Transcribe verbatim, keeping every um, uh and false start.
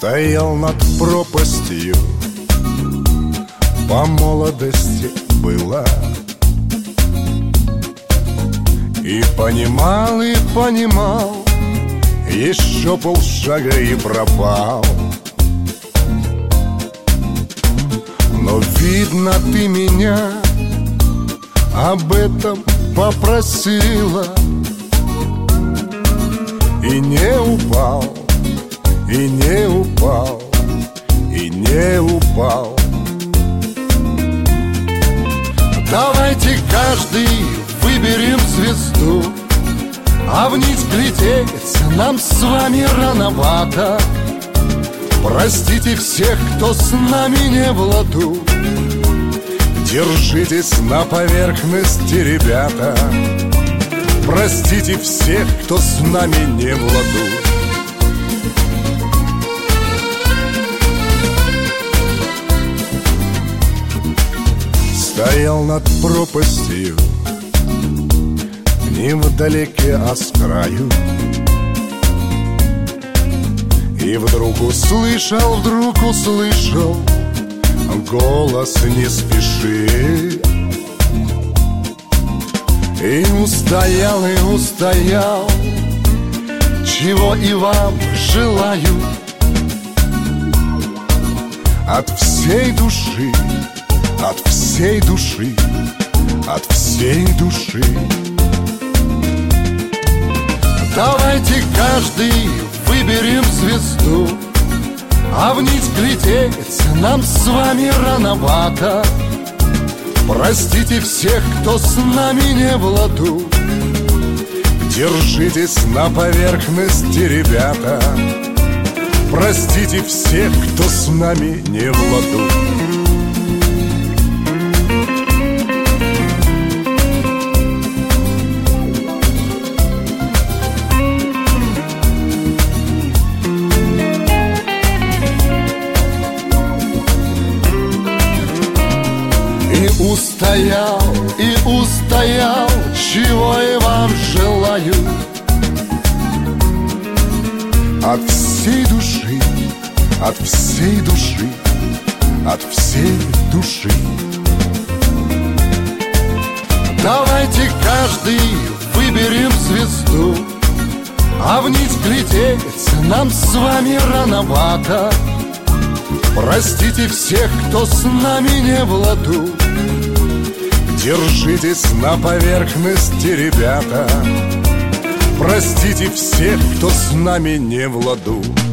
Стоял над пропастью, по молодости было, и понимал, и понимал, еще полшага и пропал. Но видно, ты меня об этом попросила, и не упал, и не упал, и не упал. Давайте каждый выберем звезду, а вниз глядеть нам с вами рановато. Простите всех, кто с нами не в ладу, держитесь на поверхности, ребята. Простите всех, кто с нами не в ладу. Стоял над пропастью, не вдалеке, а с краю, и вдруг услышал, вдруг услышал голос: не спеши. И устоял, и устоял, чего и вам желаю от всей души, от всей души, от всей души. Давайте каждый выберем звезду, а вниз глядеть нам с вами рановато. Простите всех, кто с нами не в ладу, держитесь на поверхности, ребята. Простите всех, кто с нами не в ладу. И устоял, и устоял, чего и вам желаю от всей души, от всей души, от всей души. Давайте каждый выберем звезду, а вниз глядеть нам с вами рановато. Простите всех, кто с нами не в ладу, держитесь на поверхности, ребята. Простите всех, кто с нами не в ладу.